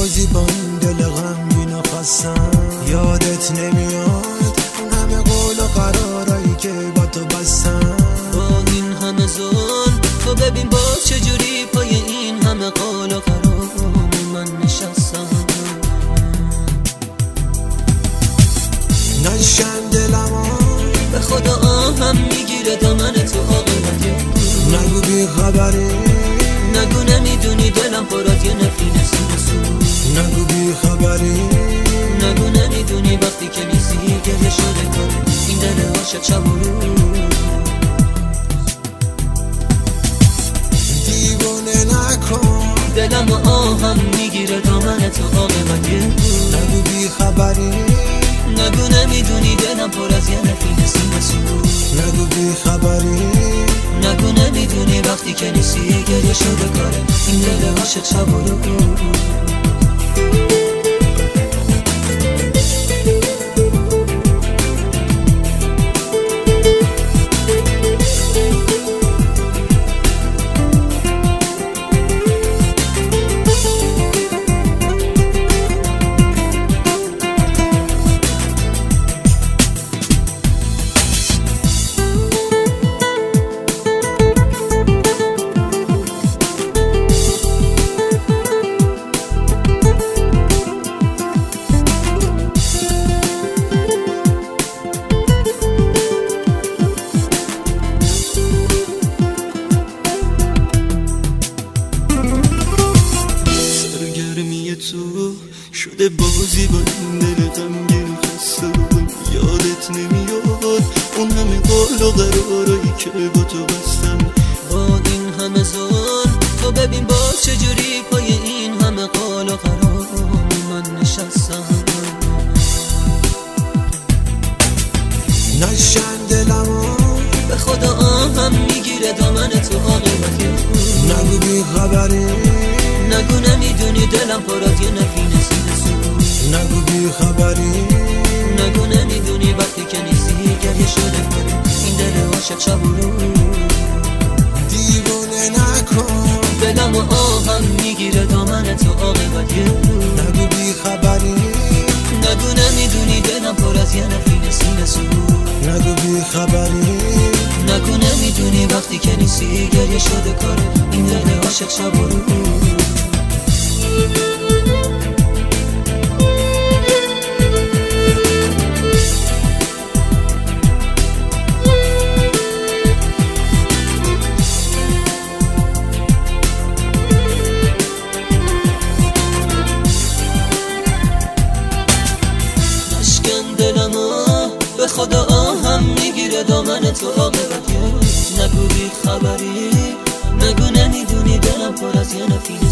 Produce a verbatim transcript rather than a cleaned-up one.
بازی با این دل غمگین و خستم. یادت نمیاد اون همه قول و قرارایی که با تو بستم. با این همه ظلم تو ببین با چجوری پای این همه قول و قرار من نشستم. نشکن دلمو به خدا آهم میگیره دامن تو عاقبت. نگو بی خبری، نگو نمیدونی دلم پر از یه نفرین سو. نگو بی خبری، نگو نمیدونی وقتی که نیستی گریه شده کاره این دل عاشق شب و روز. دیوونه نکن دلم و آهم میگیره دامن تو عاقبت. نگو بی خبری، نگو نمیدونی دلم پر از یه نفرین سو. نگو بی خبری، نگو نمیدونی وقتی که نیستی گریه شده کاره این دل عاشق شب و روز. تو شده بازی با این دل غمگین خسته. یادت نمیاد اون همه قول و قرارایی که با تو بستم. با این همه ظلم تو ببین با چجوری پای این همه قول و قرار من نشستم. نشکن دلمو به خدا آهم میگیره دامن تو عاقبت. نگو بی خبری، نگو نمیدونی دلم پر از یه نفرین سو. نگو بی خبری، نگو نمیدونی وقتی که نیستی گریه شده کنه این دل عاشق شب و روز. دیوونه نکن دلم و آهم میگیره دامن تو عاقبت. نگو بی خبری، نگو نمیدونی دلم پر از یه نفرین سو. نگو بی خبری، نگو نمیدونی وقتی که نیستی گریه شده کاره این دل عاشق شب و روز. نشکن دلمو به خدا آهم میگیره دامن تو عاقبت. نگو بی خبری، نگو نمیدونی دلم پر از یه نفرین